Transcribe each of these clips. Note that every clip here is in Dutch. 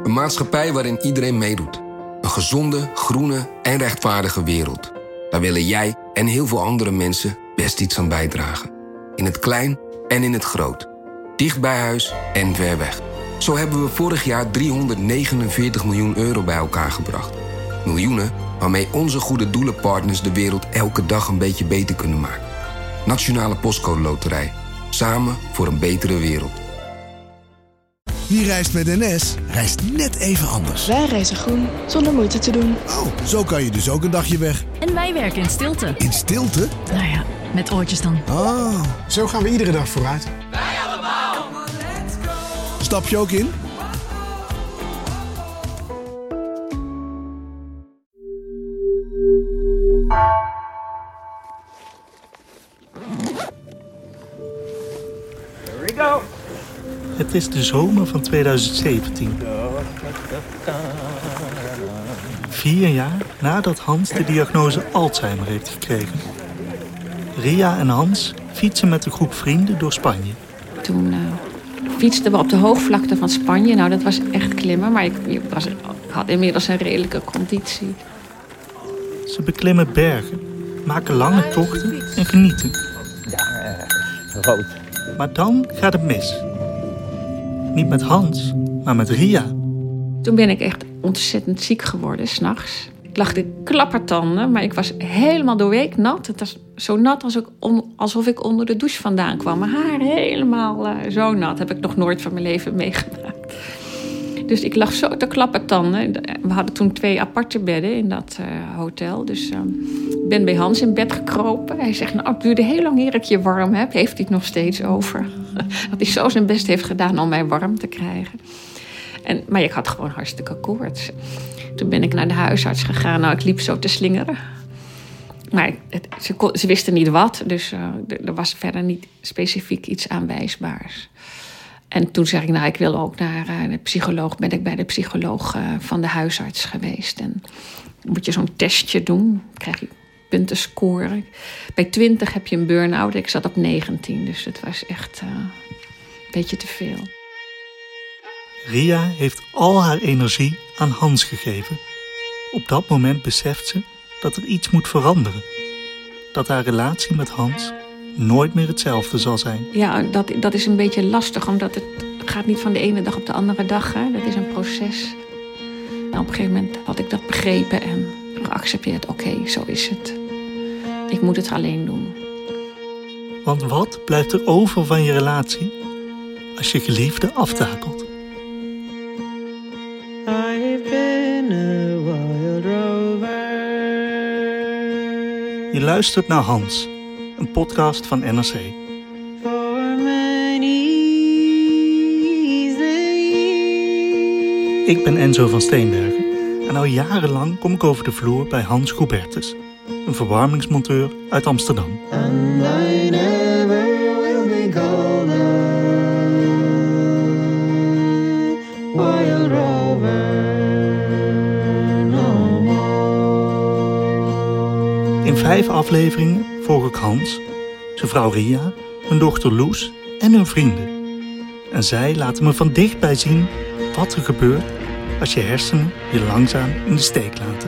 Een maatschappij waarin iedereen meedoet. Een gezonde, groene en rechtvaardige wereld. Daar willen jij en heel veel andere mensen best iets aan bijdragen. In het klein en in het groot. Dicht bij huis en ver weg. Zo hebben we vorig jaar 349 miljoen euro bij elkaar gebracht. Miljoenen waarmee onze goede doelenpartners de wereld elke dag een beetje beter kunnen maken. Nationale Postcode Loterij. Samen voor een betere wereld. Wie reist met NS, reist net even anders. Wij reizen groen, zonder moeite te doen. Oh, zo kan je dus ook een dagje weg. En wij werken in stilte. In stilte? Nou ja, met oortjes dan. Oh. Zo gaan we iedere dag vooruit. Wij allemaal. Stap je ook in? Here we go. Het is de zomer van 2017. 4 jaar nadat Hans de diagnose Alzheimer heeft gekregen. Ria en Hans fietsen met een groep vrienden door Spanje. Toen fietsten we op de hoogvlakte van Spanje. Nou, dat was echt klimmen, maar ik had inmiddels een redelijke conditie. Ze beklimmen bergen, maken lange tochten en genieten. Ja, rood. Maar dan gaat het mis. Niet met Hans, maar met Ria. Toen ben ik echt ontzettend ziek geworden, 's nachts. Ik lag de klappertanden, maar ik was helemaal doorweek nat. Het was zo nat alsof ik onder de douche vandaan kwam. Mijn haar helemaal zo nat. Heb ik nog nooit van mijn leven meegemaakt. Dus ik lag zo te klappertanden. We hadden toen 2 aparte bedden in dat hotel. Dus ik ben bij Hans in bed gekropen. Hij zegt, nou, het duurde heel lang eer ik je warm heb. Heeft hij het nog steeds over. Dat hij zo zijn best heeft gedaan om mij warm te krijgen. Maar ik had gewoon hartstikke koorts. Toen ben ik naar de huisarts gegaan. Nou, ik liep zo te slingeren. Maar ze wisten niet wat. Dus er was verder niet specifiek iets aanwijsbaars. En toen zei ik, nou, ik wil ook naar de psycholoog. Ben ik bij de psycholoog van de huisarts geweest. En dan moet je zo'n testje doen. Dan krijg je punten scoren. Bij 20 heb je een burn-out. Ik zat op 19. Dus het was echt een beetje te veel. Ria heeft al haar energie aan Hans gegeven. Op dat moment beseft ze dat er iets moet veranderen. Dat haar relatie met Hans nooit meer hetzelfde zal zijn. Ja, dat is een beetje lastig, omdat het gaat niet van de ene dag op de andere dag. Hè? Dat is een proces. En op een gegeven moment had ik dat begrepen en geaccepteerd. Oké, zo is het. Ik moet het alleen doen. Want wat blijft er over van je relatie als je geliefde aftakelt? Je luistert naar Hans, een podcast van NRC. Ik ben Enzo van Steenbergen en al jarenlang kom ik over de vloer bij Hans Goubertus, een verwarmingsmonteur uit Amsterdam. In 5 afleveringen volg ik Hans, zijn vrouw Ria, hun dochter Loes en hun vrienden. En zij laten me van dichtbij zien wat er gebeurt als je hersenen je langzaam in de steek laten.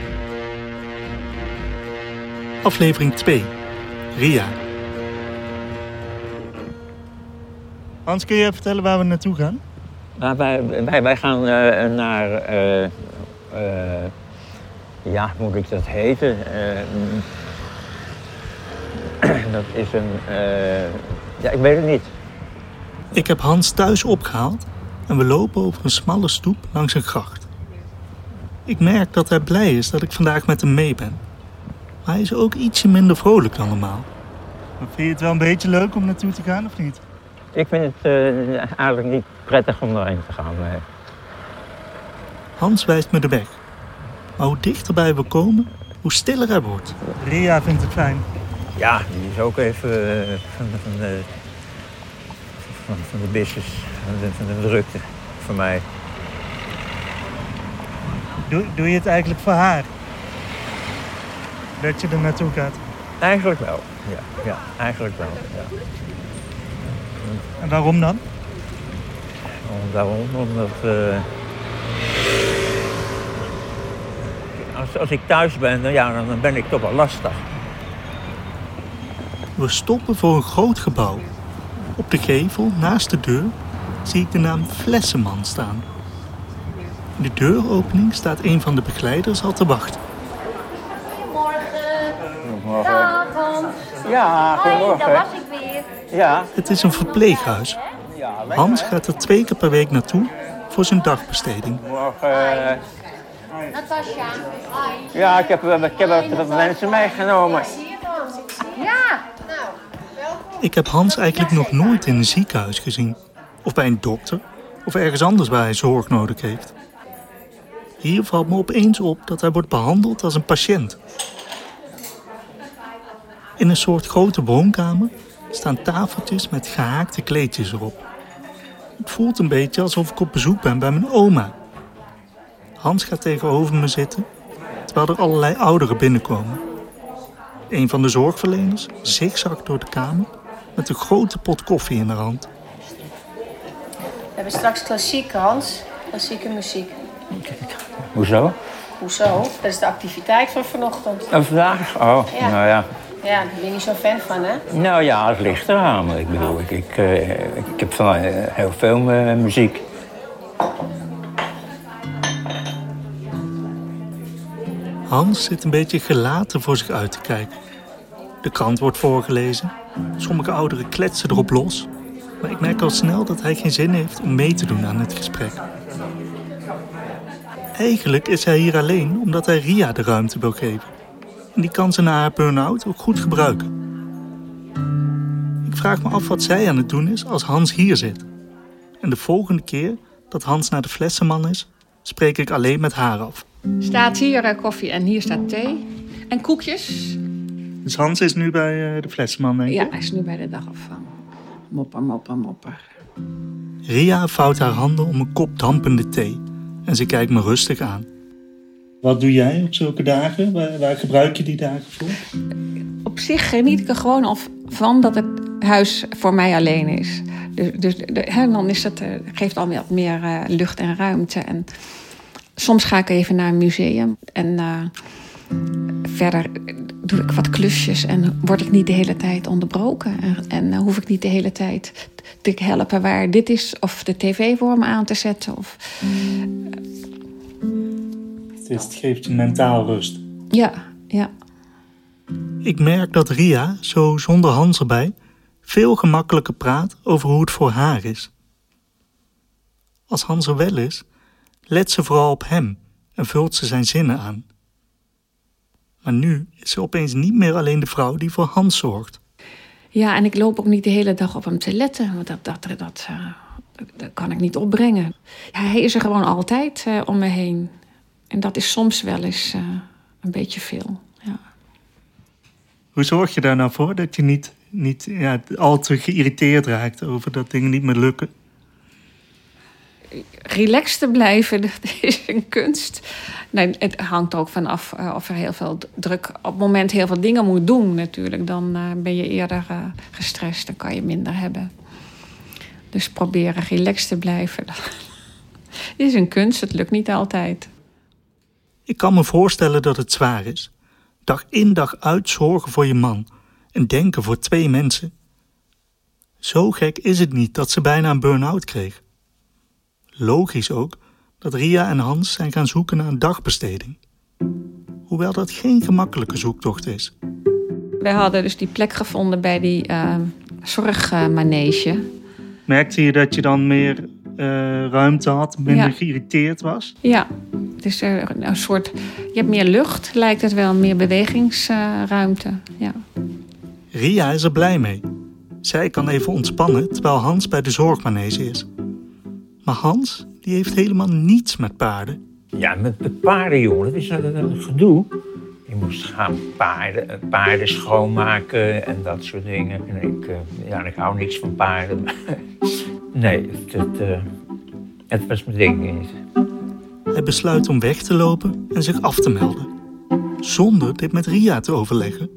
Aflevering 2. Ria. Hans, kun je even vertellen waar we naartoe gaan? Nou, wij gaan naar... ja, hoe moet ik dat heten? Dat is een... ja, ik weet het niet. Ik heb Hans thuis opgehaald en we lopen over een smalle stoep langs een gracht. Ik merk dat hij blij is dat ik vandaag met hem mee ben. Maar hij is ook ietsje minder vrolijk dan normaal. Maar vind je het wel een beetje leuk om naartoe te gaan of niet? Ik vind het eigenlijk niet prettig om erheen te gaan. Nee. Hans wijst me de weg. Maar hoe dichterbij we komen, hoe stiller hij wordt. Ria vindt het fijn. Ja, die is ook even van de business, van de drukte voor mij. Doe je het eigenlijk voor haar? Dat je er naartoe gaat? Eigenlijk wel, ja eigenlijk wel. Ja. En waarom dan? Omdat als ik thuis ben, dan ben ik toch wel lastig. We stoppen voor een groot gebouw. Op de gevel, naast de deur, zie ik de naam Flessenman staan. In de deuropening staat een van de begeleiders al te wachten. Goedemorgen. Dag Hans. Ja, goedemorgen. Hoi, daar was ik weer. Ja. Het is een verpleeghuis. Hans gaat er 2 keer per week naartoe voor zijn dagbesteding. Morgen. Natasja. Hoi. Ja, ik heb wat mensen meegenomen. Ja. Ik heb Hans eigenlijk nog nooit in een ziekenhuis gezien. Of bij een dokter. Of ergens anders waar hij zorg nodig heeft. Hier valt me opeens op dat hij wordt behandeld als een patiënt. In een soort grote woonkamer staan tafeltjes met gehaakte kleedjes erop. Het voelt een beetje alsof ik op bezoek ben bij mijn oma. Hans gaat tegenover me zitten, terwijl er allerlei ouderen binnenkomen. Een van de zorgverleners zigzagt door de kamer met een grote pot koffie in haar hand. We hebben straks klassiek, Hans. Klassieke muziek. Hoezo? Hoezo? Dat is de activiteit van vanochtend. Een vandaag? Oh, Ja. nou ja. Ja, daar ben je niet zo fan van, hè? Nou ja, het ligt eraan. Maar ik bedoel, ik heb van heel veel muziek. Hans zit een beetje gelaten voor zich uit te kijken. De krant wordt voorgelezen. Sommige ouderen kletsen erop los. Maar ik merk al snel dat hij geen zin heeft om mee te doen aan het gesprek. Eigenlijk is hij hier alleen omdat hij Ria de ruimte wil geven. En die kan ze na haar burn-out ook goed gebruiken. Ik vraag me af wat zij aan het doen is als Hans hier zit. En de volgende keer dat Hans naar de Flessenman is, spreek ik alleen met haar af. Staat hier koffie en hier staat thee. En koekjes. Dus Hans is nu bij de Flessenman, denk ik? Ja, hij is nu bij de dagopvang. Mopper, mopper, mopper. Ria vouwt haar handen om een kop dampende thee. En ze kijkt me rustig aan. Wat doe jij op zulke dagen? Waar gebruik je die dagen voor? Op zich geniet ik er gewoon van dat het huis voor mij alleen is. Dus dan is het, geeft al wat meer lucht en ruimte. En soms ga ik even naar een museum. En verder doe ik wat klusjes. En word ik niet de hele tijd onderbroken. En hoef ik niet de hele tijd te helpen waar dit is. Of de tv voor me aan te zetten. Het geeft je mentaal rust. Ja. Ik merk dat Ria, zo zonder Hans erbij, veel gemakkelijker praat over hoe het voor haar is. Als Hans er wel is, let ze vooral op hem en vult ze zijn zinnen aan. Maar nu is ze opeens niet meer alleen de vrouw die voor Hans zorgt. Ja, en ik loop ook niet de hele dag op hem te letten. Want dat kan ik niet opbrengen. Ja, hij is er gewoon altijd om me heen. En dat is soms wel eens een beetje veel. Ja. Hoe zorg je daar nou voor dat je niet al te geïrriteerd raakt over dat dingen niet meer lukken? Relaxed te blijven, dat is een kunst. Nee, het hangt ook vanaf of er heel veel druk... Op het moment heel veel dingen moet doen natuurlijk. Dan ben je eerder gestrest, dan kan je minder hebben. Dus proberen relaxed te blijven. Dat is een kunst, het lukt niet altijd. Ik kan me voorstellen dat het zwaar is. Dag in dag uit zorgen voor je man. En denken voor 2 mensen. Zo gek is het niet dat ze bijna een burn-out kreeg. Logisch ook dat Ria en Hans zijn gaan zoeken naar een dagbesteding. Hoewel dat geen gemakkelijke zoektocht is. Wij hadden dus die plek gevonden bij die zorgmanege. Merkte je dat je dan meer ruimte had, minder geïrriteerd was? Ja, het is een soort... Je hebt meer lucht, lijkt het wel, meer bewegingsruimte. Ja. Ria is er blij mee. Zij kan even ontspannen terwijl Hans bij de zorgmanege is. Maar Hans, die heeft helemaal niets met paarden. Ja, met paarden, jongen, dat is een gedoe. Je moest gaan paarden schoonmaken en dat soort dingen. En ik hou niks van paarden. Nee, het was mijn ding niet. Hij besluit om weg te lopen en zich af te melden. Zonder dit met Ria te overleggen.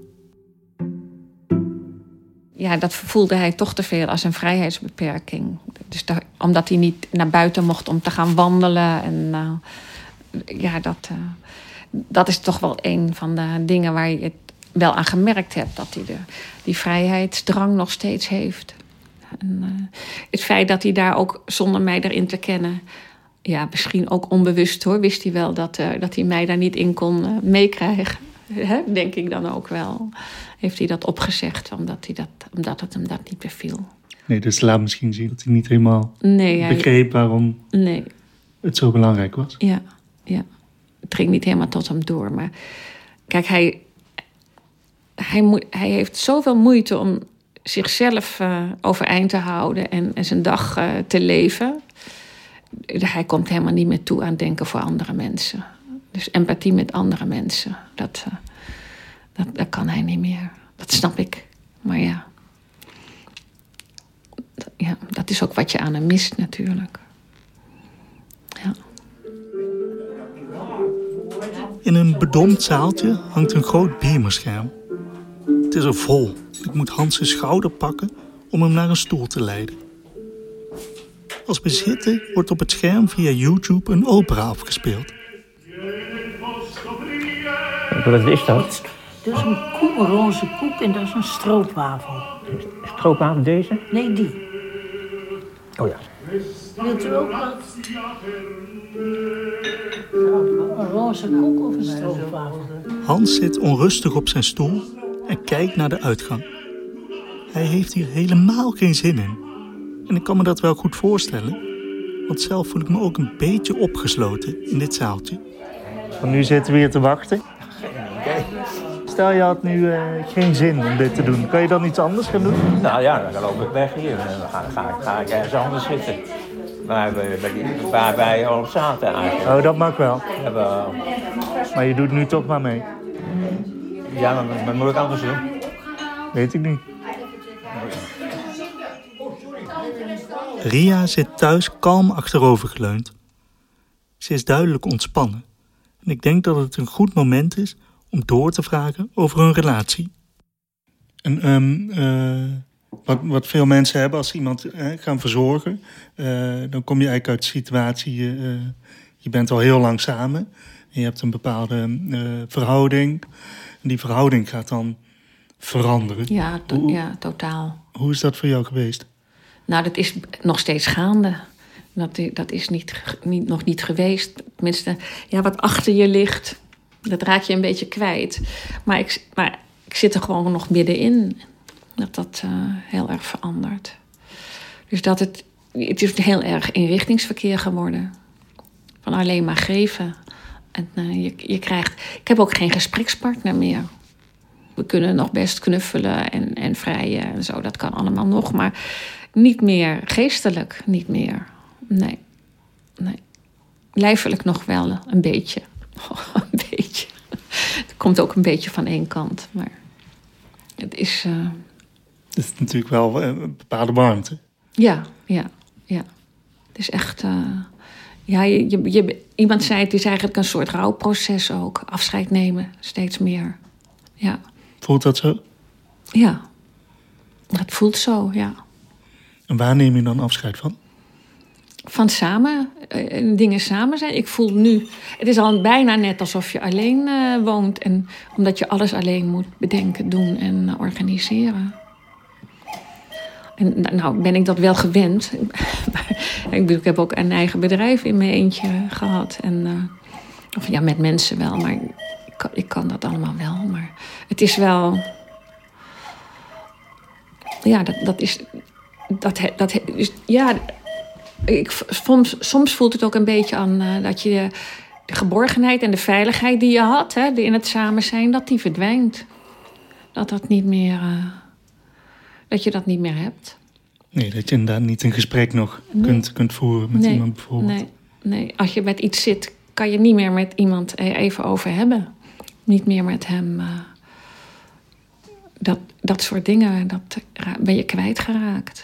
Ja, dat voelde hij toch te veel als een vrijheidsbeperking. Dus omdat hij niet naar buiten mocht om te gaan wandelen. En dat is toch wel een van de dingen waar je het wel aan gemerkt hebt. Dat hij die vrijheidsdrang nog steeds heeft. En, het feit dat hij daar ook, zonder mij erin te kennen... Ja, misschien ook onbewust hoor, wist hij wel dat hij mij daar niet in kon meekrijgen. Denk ik dan ook wel. Heeft hij dat opgezegd, omdat het hem dat niet beviel. Nee, dus laat misschien zien dat hij niet helemaal begreep waarom het zo belangrijk was. Ja. Het ging niet helemaal tot hem door. Maar kijk, hij heeft zoveel moeite om zichzelf overeind te houden en zijn dag te leven. Hij komt helemaal niet meer toe aan denken voor andere mensen. Dus empathie met andere mensen, dat kan hij niet meer. Dat snap ik. Maar ja, dat is ook wat je aan hem mist natuurlijk. Ja. In een bedompt zaaltje hangt een groot beamerscherm. Het is er vol. Ik moet Hans zijn schouder pakken om hem naar een stoel te leiden. Als we zitten, wordt op het scherm via YouTube een opera afgespeeld. Wat is dat? Dat is een roze koek en dat is een stroopwafel. Stroopwafel deze? Nee, die. Oh ja. Wilt u ook wat? Een roze koek of een stroopwafel? Hans zit onrustig op zijn stoel en kijkt naar de uitgang. Hij heeft hier helemaal geen zin in. En ik kan me dat wel goed voorstellen. Want zelf voel ik me ook een beetje opgesloten in dit zaaltje. Want nu zitten we hier te wachten. Stel je had nu geen zin om dit te doen. Kan je dan iets anders gaan doen? Nou ja, dan loop ik weg hier. Dan ga ik ergens anders zitten. Waar wij al zaten eigenlijk. Oh, dat mag wel. Ja, maar je doet nu toch maar mee. Ja, maar wat moet ik anders doen? Weet ik niet. Ria zit thuis kalm achterovergeleund. Ze is duidelijk ontspannen. En ik denk dat het een goed moment is om door te vragen over hun relatie. En wat veel mensen hebben als ze iemand gaan verzorgen, dan kom je eigenlijk uit de situatie, je bent al heel lang samen. En je hebt een bepaalde verhouding. En die verhouding gaat dan veranderen. Ja, totaal. Hoe is dat voor jou geweest? Nou, dat is nog steeds gaande. Dat is nog niet geweest. Tenminste, ja, wat achter je ligt, dat raak je een beetje kwijt. Maar ik zit er gewoon nog middenin. Dat heel erg verandert. Dus het is heel erg inrichtingsverkeer geworden. Van alleen maar geven. En je krijgt... Ik heb ook geen gesprekspartner meer. We kunnen nog best knuffelen en vrijen en zo. Dat kan allemaal nog, maar niet meer geestelijk. Niet meer. Nee. Lijfelijk nog wel een beetje. Een beetje. Het komt ook een beetje van één kant. Maar het is... Het is natuurlijk wel een bepaalde warmte. Ja. Het is echt... iemand zei, het is eigenlijk een soort rouwproces ook. Afscheid nemen, steeds meer. Ja. Voelt dat zo? Ja. Dat voelt zo, ja. En waar neem je dan afscheid van? Van samen, dingen samen zijn. Ik voel nu, het is al bijna net alsof je alleen woont. En omdat je alles alleen moet bedenken, doen en organiseren. En nou ben ik dat wel gewend. Ik heb ook een eigen bedrijf in mijn eentje gehad. Of ja, met mensen wel, maar ik kan dat allemaal wel. Maar het is wel... Ja, soms voelt het ook een beetje aan dat je de geborgenheid en de veiligheid die je had, in het samen zijn, dat die verdwijnt. Dat niet meer... dat je dat niet meer hebt. Nee, dat je inderdaad niet een gesprek nog kunt voeren met iemand bijvoorbeeld. Nee, als je met iets zit, kan je niet meer met iemand even over hebben. Niet meer met hem. Dat soort dingen, dat ben je kwijtgeraakt.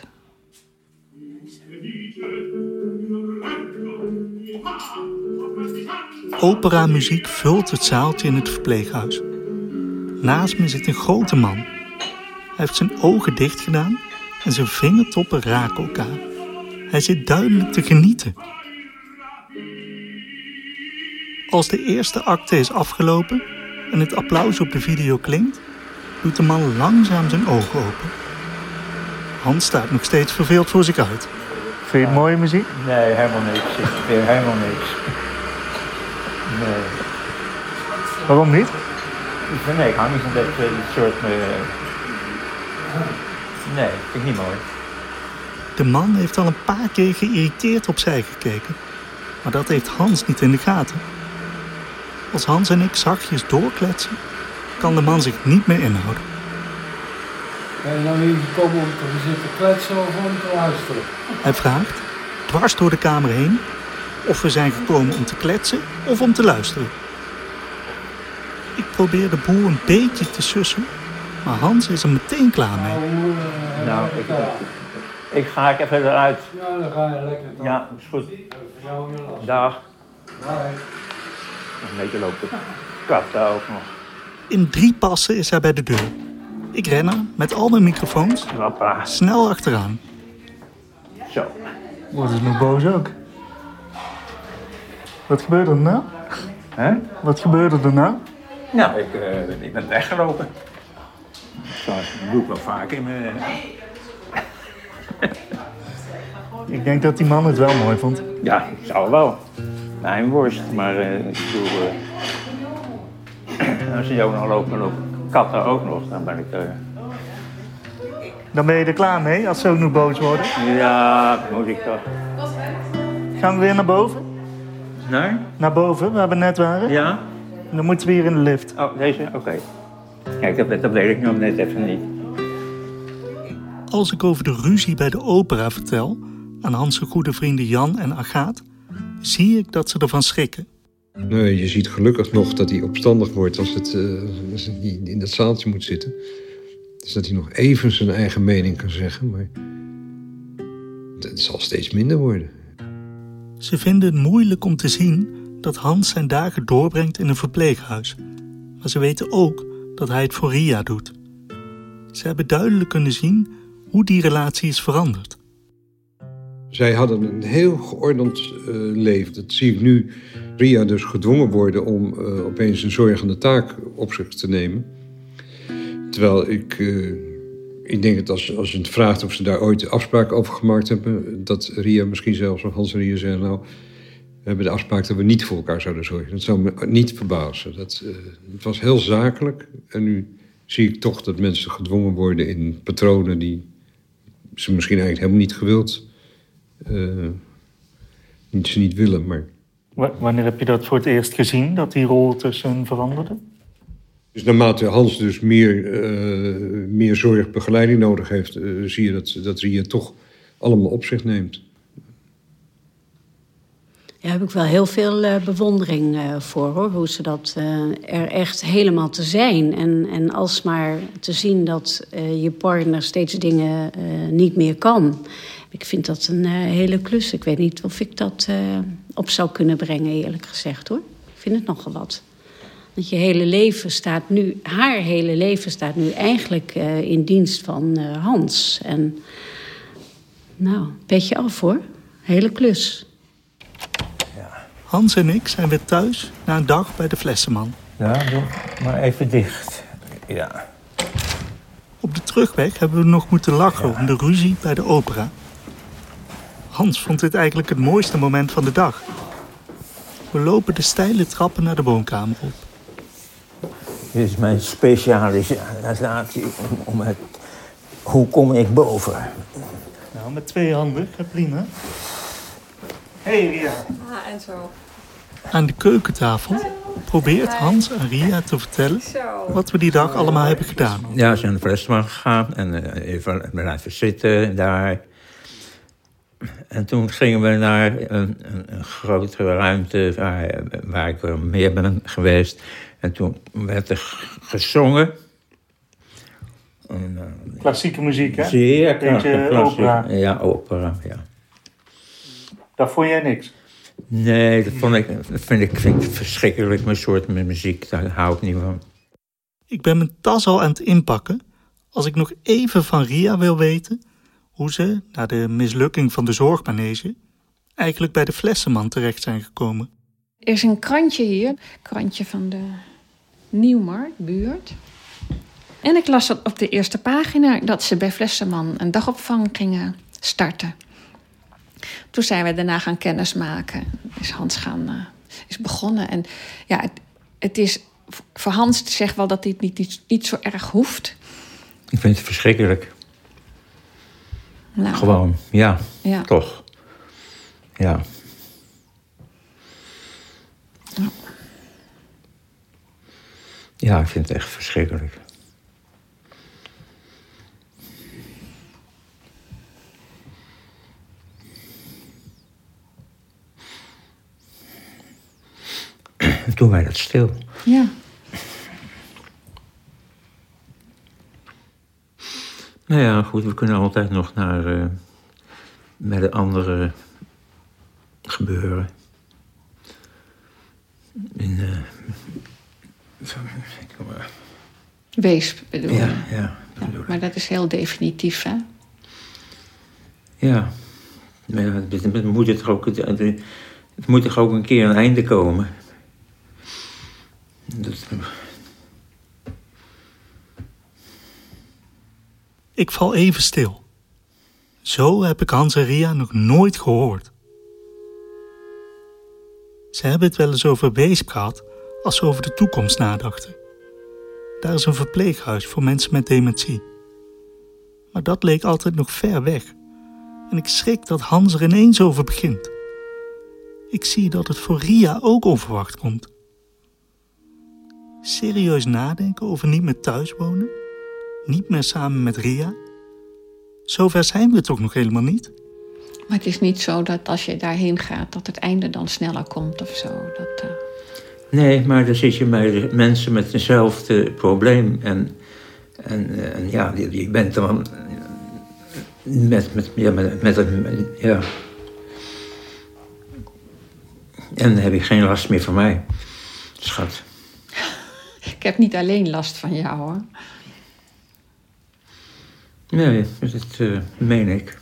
Operamuziek vult het zaaltje in het verpleeghuis. Naast me zit een grote man. Hij heeft zijn ogen dicht gedaan en zijn vingertoppen raken elkaar. Hij zit duidelijk te genieten. Als de eerste acte is afgelopen en het applaus op de video klinkt, doet de man langzaam zijn ogen open. Hans staat nog steeds verveeld voor zich uit. Vind je het mooie muziek? Nee, helemaal niks. Ik vind helemaal niks. Nee. Waarom niet? Nee, ik hou niet van dit soort... Nee, vind ik niet mooi. De man heeft al een paar keer geïrriteerd opzij gekeken. Maar dat heeft Hans niet in de gaten. Als Hans en ik zachtjes doorkletsen, kan de man zich niet meer inhouden. Ben je nou niet gekomen om te zitten kletsen of om te luisteren? Hij vraagt, dwars door de kamer heen, of we zijn gekomen om te kletsen of om te luisteren. Ik probeer de boel een beetje te sussen, maar Hans is er meteen klaar mee. Nou, ik ga even eruit. Ja, dan ga je lekker. Dan. Ja, is goed. Dag. Een beetje loopt de kat daar ook nog. In 3 passen is hij bij de deur. Ik ren er met al mijn microfoons snel achteraan. Zo. Wordt het nog boos ook? Wat gebeurde er nou? Hè? Wat gebeurde er nou? Nou, ik ben weggelopen. Dat doe ik wel vaak in mijn... Ik denk dat die man het wel mooi vond. Ja, zou wel. Mijn worst, maar ik bedoel... als je ook nog loopt, dan lopen katten ook nog. Dan ben ik... Dan ben je er klaar mee, als ze ook nog boos worden? Ja, dat moet ik toch. Gaan we weer naar boven? Nee? Naar boven, waar we net waren? Ja. Dan moeten we hier in de lift. Oh, deze? Oké. Kijk, dat weet ik nog net even niet. Als ik over de ruzie bij de opera vertel aan Hans' goede vrienden Jan en Agaat, zie ik dat ze ervan schrikken. Nee, je ziet gelukkig nog dat hij opstandig wordt als het niet in dat zaaltje moet zitten. Dus dat hij nog even zijn eigen mening kan zeggen, maar het zal steeds minder worden. Ze vinden het moeilijk om te zien dat Hans zijn dagen doorbrengt in een verpleeghuis. Maar ze weten ook dat hij het voor Ria doet. Ze hebben duidelijk kunnen zien hoe die relatie is veranderd. Zij hadden een heel geordend leven. Dat zie ik nu. Ria dus gedwongen worden om opeens een zorgende taak op zich te nemen. Terwijl ik denk dat als je het vraagt of ze daar ooit afspraken over gemaakt hebben, dat Ria misschien zelfs, of Hans en Ria zeggen, nou, we hebben de afspraak dat we niet voor elkaar zouden zorgen. Dat zou me niet verbazen. Het was heel zakelijk. En nu zie ik toch dat mensen gedwongen worden in patronen die ze misschien eigenlijk helemaal niet gewild, ze niet willen. Maar... Wanneer heb je dat voor het eerst gezien, dat die rol tussen hen veranderde? Dus naarmate Hans dus meer zorgbegeleiding nodig heeft, zie je dat Ria toch allemaal op zich neemt. Daar heb ik wel heel veel bewondering voor, hoor. Hoe ze dat er echt helemaal te zijn. En alsmaar te zien dat je partner steeds dingen niet meer kan. Ik vind dat een hele klus. Ik weet niet of ik dat op zou kunnen brengen, eerlijk gezegd, hoor. Ik vind het nogal wat. Want haar hele leven staat nu eigenlijk in dienst van Hans. En nou, petje af, hoor. Hele klus. Hans en ik zijn weer thuis na een dag bij de Flessenman. Ja, doe maar even dicht. Ja. Op de terugweg hebben we nog moeten lachen om de ruzie bij de opera. Hans vond dit eigenlijk het mooiste moment van de dag. We lopen de steile trappen naar de woonkamer op. Dit is mijn specialisatie om het... Hoe kom ik boven? Nou, met 2 handen, prima. Hey Ria. En zo. Aan de keukentafel probeert Hans aan Ria te vertellen wat we die dag allemaal hebben gedaan. Ja, we zijn naar de Flessenman gegaan en even blijven zitten daar. En toen gingen we naar een grotere ruimte waar ik meer ben geweest. En toen werd er gezongen. Klassieke muziek, hè? Zeer klassieke opera. Ja, opera, ja. Dat vond jij niks? Nee, dat vind ik verschrikkelijk, mijn soort muziek. Daar hou ik niet van. Ik ben mijn tas al aan het inpakken als ik nog even van Ria wil weten hoe ze, na de mislukking van de zorgmanege, eigenlijk bij de Flessenman terecht zijn gekomen. Er is een krantje hier, krantje van de Nieuwmarktbuurt. En ik las dat op de eerste pagina dat ze bij Flessenman een dagopvang gingen starten. Toen zijn we daarna gaan kennismaken. Is Hans is begonnen. En ja, het is voor Hans te zeggen wel dat dit niet zo erg hoeft. Ik vind het verschrikkelijk. Nou, gewoon, ja, toch. Ja. Ja, ik vind het echt verschrikkelijk. Toen wij dat stil. Ja. Nou ja, goed, we kunnen altijd nog naar met de andere gebeuren. Wees bedoel je? Ja, maar dat is heel definitief, hè? Ja, maar het moet er ook een keer een einde komen. Ik val even stil. Zo heb ik Hans en Ria nog nooit gehoord. Ze hebben het wel eens over Weesp gehad als ze over de toekomst nadachten. Daar is een verpleeghuis voor mensen met dementie. Maar dat leek altijd nog ver weg. En ik schrik dat Hans er ineens over begint. Ik zie dat het voor Ria ook onverwacht komt. Serieus nadenken over niet meer thuis wonen? Niet meer samen met Ria? Zover zijn we toch nog helemaal niet? Maar het is niet zo dat als je daarheen gaat, dat het einde dan sneller komt of zo. Nee, maar dan zit je bij mensen met hetzelfde probleem. En ja, je bent dan ja. En dan heb je geen last meer van mij, schat. Ik heb niet alleen last van jou, hoor. Nee, dat meen ik.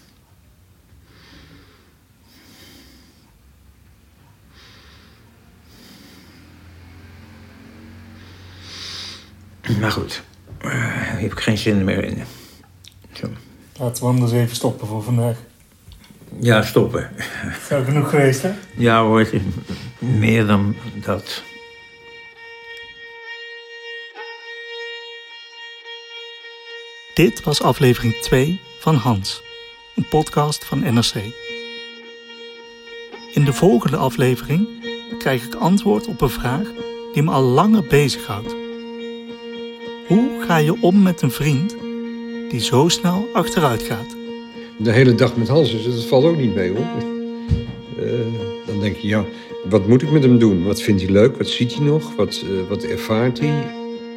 Maar goed, daar heb ik geen zin meer in. Zo. Laten we anders even stoppen voor vandaag. Ja, stoppen. Zou genoeg geweest, hè? Ja hoor, meer dan dat. Dit was aflevering 2 van Hans, een podcast van NRC. In de volgende aflevering krijg ik antwoord op een vraag die me al langer bezighoudt. Hoe ga je om met een vriend die zo snel achteruit gaat? De hele dag met Hans, dus dat valt ook niet mee, hoor. Dan denk je, ja, wat moet ik met hem doen? Wat vindt hij leuk? Wat ziet hij nog? Wat ervaart hij?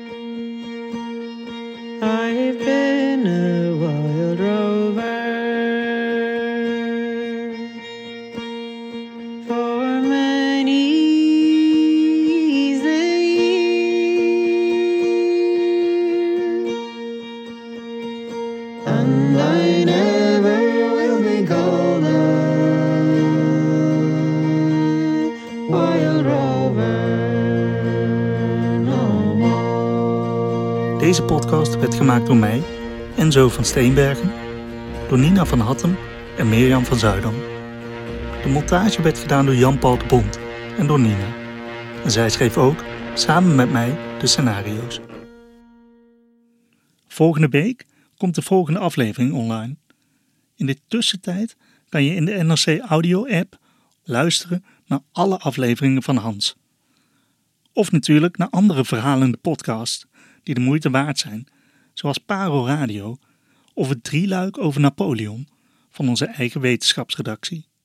I've been a wild rover for many years, and I never will be called a wild rover no more. Deze podcast werd gemaakt door mij, Enzo van Steenbergen, door Nina van Hattem en Mirjam van Zuidam. De montage werd gedaan door Jan-Paul de Bond en door Nina. En zij schreef ook, samen met mij, de scenario's. Volgende week komt de volgende aflevering online. In de tussentijd kan je in de NRC Audio-app luisteren naar alle afleveringen van Hans. Of natuurlijk naar andere verhalende podcasts die de moeite waard zijn, zoals Paro Radio of het drieluik over Napoleon van onze eigen wetenschapsredactie.